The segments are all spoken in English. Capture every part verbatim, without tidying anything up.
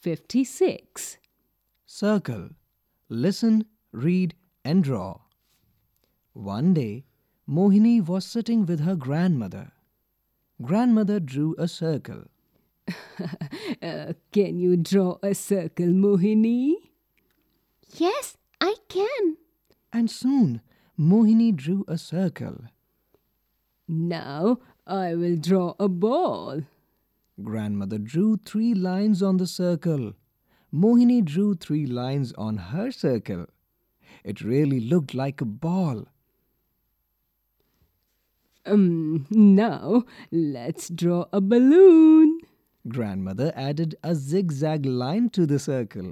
fifty-six. Circle. Listen, read and draw. One day, Mohini was sitting with her grandmother. Grandmother drew a circle. Uh, can you draw a circle, Mohini? Yes, I can. And soon, Mohini drew a circle. Now I will draw a ball. Grandmother drew three lines on the circle. Mohini drew three lines on her circle. It really looked like a ball. Um, now let's draw a balloon. Grandmother added a zigzag line to the circle.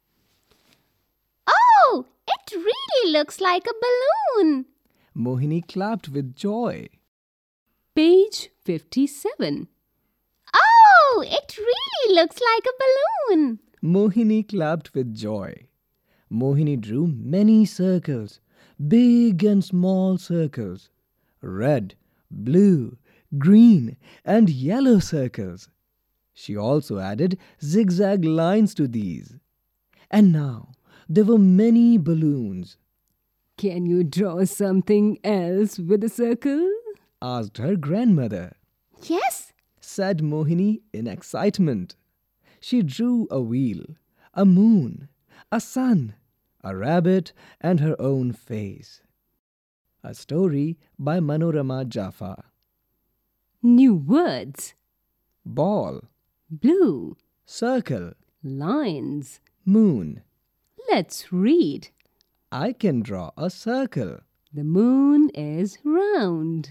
Oh, it really looks like a balloon. Mohini clapped with joy. Page fifty-seven. Oh, it really looks like a balloon. Mohini clapped with joy. Mohini drew many circles, big and small circles, red, blue, green and yellow circles. She also added zigzag lines to these. And now there were many balloons. Can you draw something else with a circle? Asked her grandmother. Yes. Said Mohini in excitement. She drew a wheel, a moon, a sun, a rabbit and her own face. A story by Manorama Jaffa. New words. Ball, Blue. circle, Lines. moon. Let's read. I can draw a circle. The moon is round.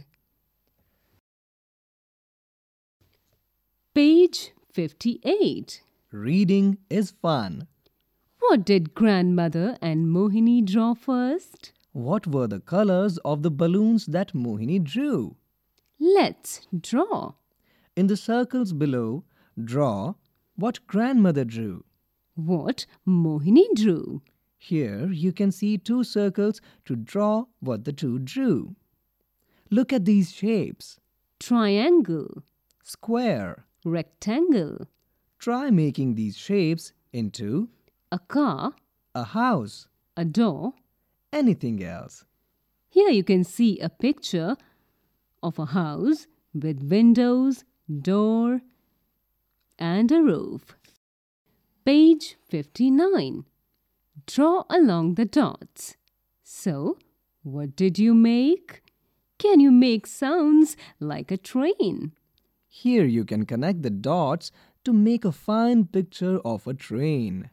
Page fifty-eight. Reading is fun. What did grandmother and Mohini draw first? What were the colors of the balloons that Mohini drew? Let's draw. In the circles below, draw what grandmother drew. What Mohini drew. Here you can see two circles to draw what the two drew. Look at these shapes. Triangle. Square. Rectangle. Try making these shapes into A car. a house, A door. anything else. Here you can see a picture of a house with windows, door and a roof. Page fifty-nine. Draw along the dots. So, what did you make? Can you make sounds like a train? Here you can connect the dots to make a fine picture of a train.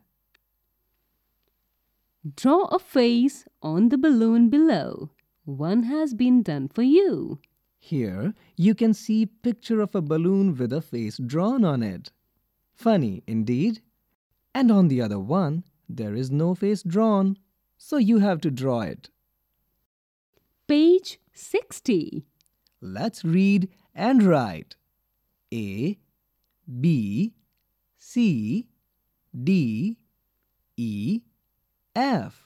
Draw a face on the balloon below. One has been done for you. Here you can see picture of a balloon with a face drawn on it. Funny indeed. And on the other one, there is no face drawn, so you have to draw it. Page sixty. Let's read and write. A, B, C, D, E, F.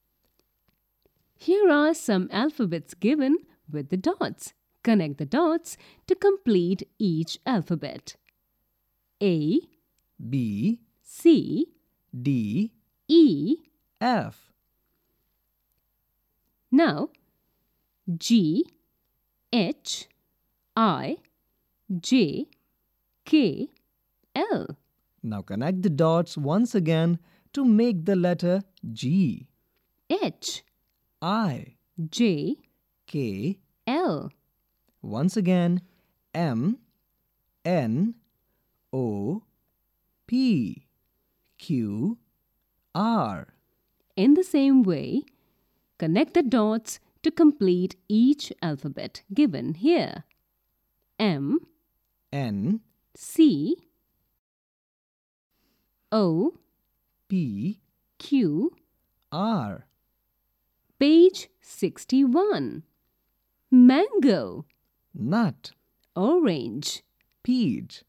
Here are some alphabets given with the dots. Connect the dots to complete each alphabet. A, B, C, D, E. F. Now, G, H, I, J, K, L. Now connect the dots once again to make the letter G, H, I, J, K. L. Once again, M, N, O, P, Q, R. In the same way, connect the dots to complete each alphabet given here. M, N, C, O, P, Q. R. Page sixty-one. Mango, Nut, orange. peach.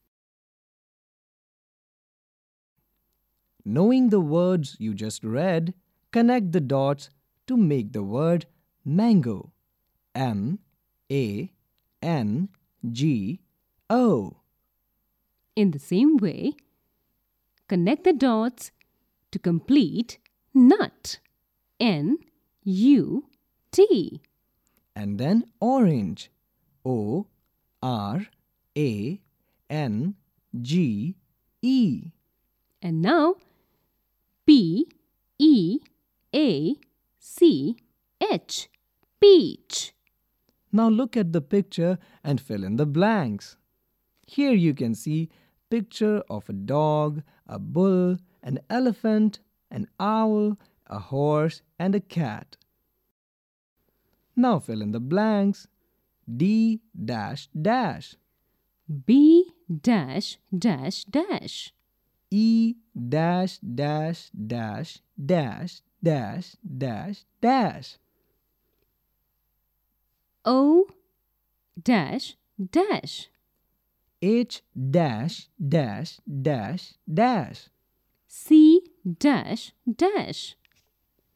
Knowing the words you just read, connect the dots to make the word mango. M, A, N, G, O. In the same way, Connect the dots to complete nut. N U T. And then orange. O R A N G E. And now P E A C H. Peach. Now look at the picture and fill in the blanks. Here you can see picture of a dog, a bull, an elephant, an owl, a horse, and a cat. Now fill in the blanks. D dash dash. B dash dash dash. E dash dash dash dash dash dash dash. O dash dash. H dash dash dash dash. C dash dash.